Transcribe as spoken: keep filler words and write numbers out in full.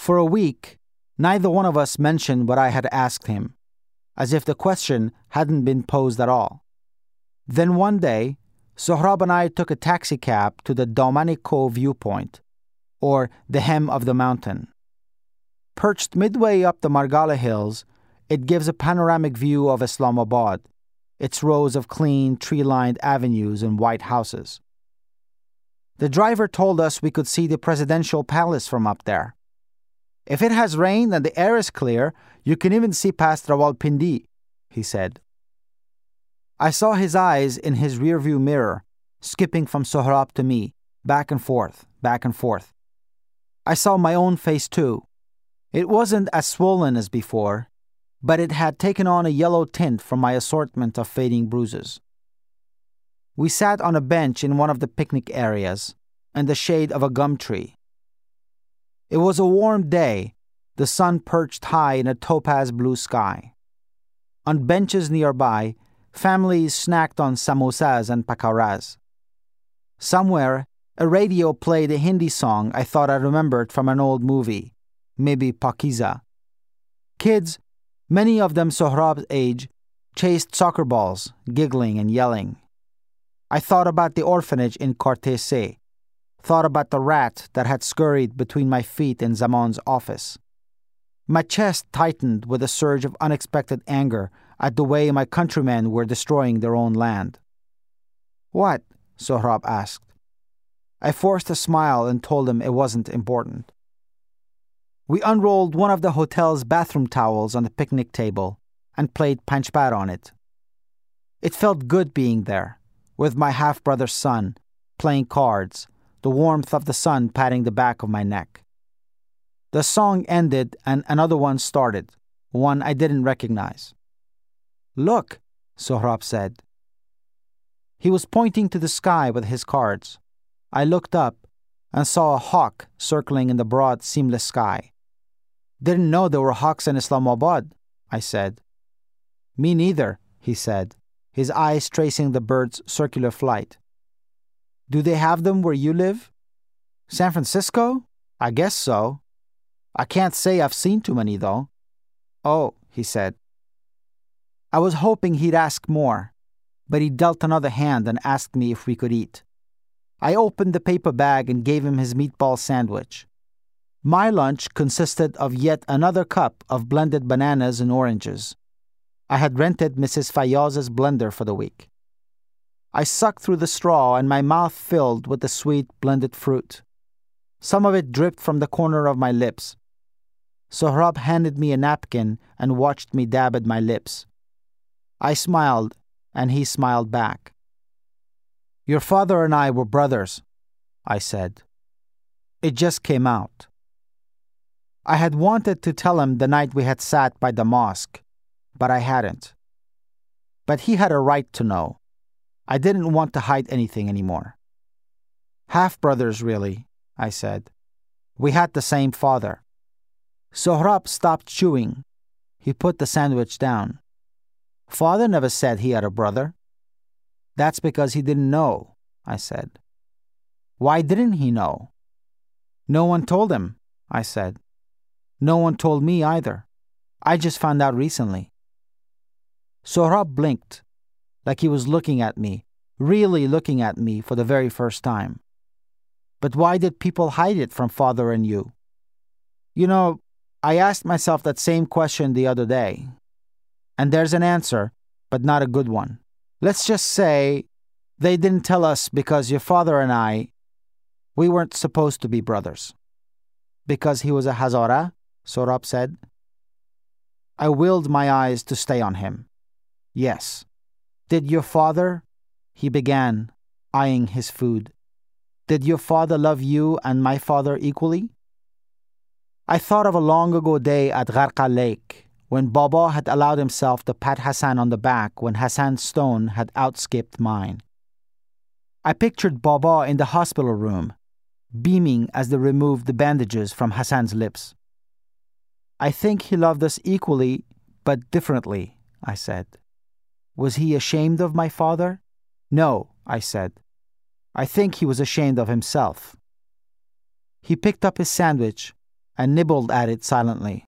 For a week, neither one of us mentioned what I had asked him, as if the question hadn't been posed at all. Then one day, Sohrab and I took a taxicab to the Domanico viewpoint, or the hem of the mountain. Perched midway up the Margala Hills, it gives a panoramic view of Islamabad, its rows of clean, tree-lined avenues and white houses. The driver told us we could see the presidential palace from up there. If it has rained and the air is clear, you can even see past Rawalpindi, he said. I saw his eyes in his rearview mirror, skipping from Sohrab to me, back and forth, back and forth. I saw my own face too. It wasn't as swollen as before, but it had taken on a yellow tint from my assortment of fading bruises. We sat on a bench in one of the picnic areas, in the shade of a gum tree. It was a warm day, the sun perched high in a topaz blue sky. On benches nearby, families snacked on samosas and pakoras. Somewhere, a radio played a Hindi song I thought I remembered from an old movie, maybe Pakiza. Kids, many of them Sohrab's age, chased soccer balls, giggling and yelling. I thought about the orphanage in Cortese, thought about the rat that had scurried between my feet in Zaman's office. My chest tightened with a surge of unexpected anger at the way my countrymen were destroying their own land. "What?" Sohrab asked. I forced a smile and told him it wasn't important. We unrolled one of the hotel's bathroom towels on the picnic table and played panchpar on it. It felt good being there, with my half-brother's son, playing cards, the warmth of the sun patting the back of my neck. The song ended and another one started, one I didn't recognize. "Look," Sohrab said. He was pointing to the sky with his cards. I looked up and saw a hawk circling in the broad, seamless sky. "Didn't know there were hawks in Islamabad," I said. "Me neither," he said, his eyes tracing the bird's circular flight. "Do they have them where you live?" "San Francisco? I guess so. I can't say I've seen too many, though." "Oh," he said. I was hoping he'd ask more, but he dealt another hand and asked me if we could eat. I opened the paper bag and gave him his meatball sandwich. My lunch consisted of yet another cup of blended bananas and oranges. I had rented Missus Fayaz's blender for the week. I sucked through the straw and my mouth filled with the sweet blended fruit. Some of it dripped from the corner of my lips. Sohrab handed me a napkin and watched me dab at my lips. I smiled, and he smiled back. "Your father and I were brothers," I said. It just came out. I had wanted to tell him the night we had sat by the mosque, but I hadn't. But he had a right to know. I didn't want to hide anything anymore. "Half-brothers, really," I said. "We had the same father." Sohrab stopped chewing. He put the sandwich down. "Father never said he had a brother." "That's because he didn't know," I said. "Why didn't he know?" "No one told him," I said. "No one told me either. I just found out recently." Sohrab blinked, like he was looking at me, really looking at me for the very first time. "But why did people hide it from father and you?" You know, I asked myself that same question the other day. And there's an answer, but not a good one. Let's just say they didn't tell us because your father and I, we weren't supposed to be brothers. "Because he was a Hazara?" Sohrab said. I willed my eyes to stay on him. "Yes." "Did your father," he began, eyeing his food, "did your father love you and my father equally?" I thought of a long-ago day at Gharqa Lake, when Baba had allowed himself to pat Hassan on the back when Hassan's stone had outskipped mine. I pictured Baba in the hospital room, beaming as they removed the bandages from Hassan's lips. "I think he loved us equally, but differently," I said. "Was he ashamed of my father?" "No," I said. "I think he was ashamed of himself." He picked up his sandwich, and nibbled at it silently.